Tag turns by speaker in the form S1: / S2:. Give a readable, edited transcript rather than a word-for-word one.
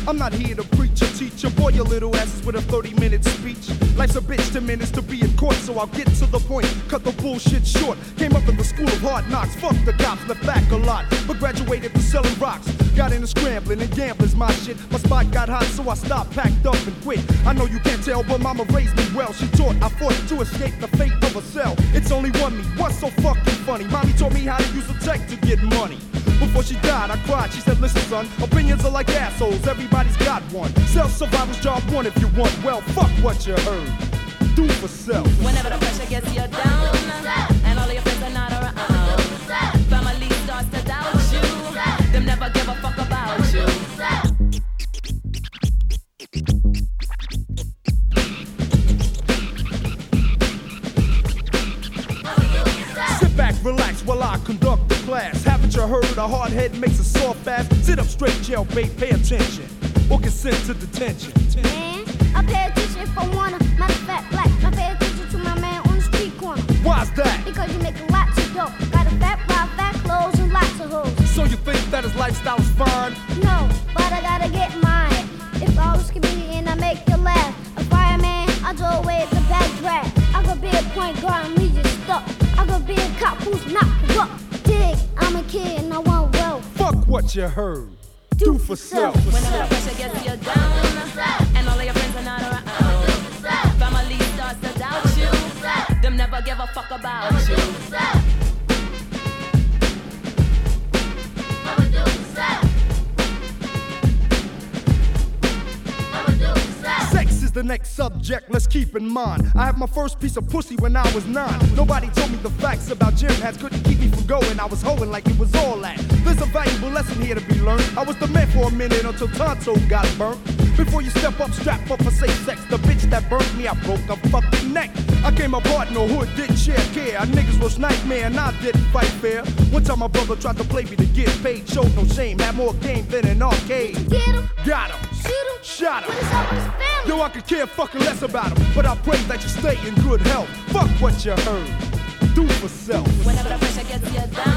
S1: I'm not here to preach or teach or bore your little asses with a 30-minute speech. Life's a bitch, 10 minutes to be in court, so I'll get to the point, cut the bullshit short. Came up in the school of hard knocks, fuck the cops, left back a lot, but graduated to selling rocks. Got into scrambling and gambling's my shit. My spot got hot, so I stopped, packed up and quit. I know you can't tell, but mama raised me well. She taught I fought to escape the fate of a cell. It's only one me, what's so fucking funny? Mommy taught me how to use the tech to get money. Before she died, I cried. She said, listen, son, opinions are like assholes. Everybody's got one. Self-survival's job one if you want. Well, fuck what you heard. Do for self.
S2: Whenever the pressure gets you down, and all of your friends are not around, family starts to doubt you. Them never give a fuck about you.
S1: Sit back, relax while I conduct the class. Haven't you heard a hard head makes a soft ass? Sit up straight, jailbait, pay attention, or consent to detention.
S3: Man, I pay attention if I wanna. Matter of fact, black, I pay attention to my man on the street corner.
S1: Why's that?
S3: Because you make lots of dough. Got a fat ride, fat clothes, and lots of hoes.
S1: So you think that his lifestyle is fine?
S3: No, but I gotta get mine. If I was comedian, I make you laugh. A fireman, I throw away the bad drag. I could be a point guard and we just stuck. I could be a cop who's not corrupt. Dig, I'm a kid and I want wealth.
S1: Fuck what you heard. Do for self.
S2: Whenever the pressure gets you down, and all of your friends are not around, family starts to doubt you. Them never give a fuck about you.
S1: Sex is the next subject, let's keep in mind. I had my first piece of pussy when I was 9. Nobody told me the facts about gym hats, couldn't keep me from going. I was hoeing like it was all that. There's a valuable lesson here to be learned. I was the man for a minute until Tonto got burnt. Before you step up, strap up for safe sex. The bitch that burnt me, I broke her fucking neck. I came apart in the hood, didn't share care. Niggas was nightmare and I didn't fight fair. One time my brother tried to play me to get paid. Showed no shame, had more game than an arcade.
S3: Get him,
S1: Got him,
S3: shoot him,
S1: shot
S3: what
S1: him.
S3: is up with his family?
S1: Yo, I could care fucking less about him, but I pray that you stay in good health. Fuck what you heard. Do for self.
S2: Whenever the pressure gets you down,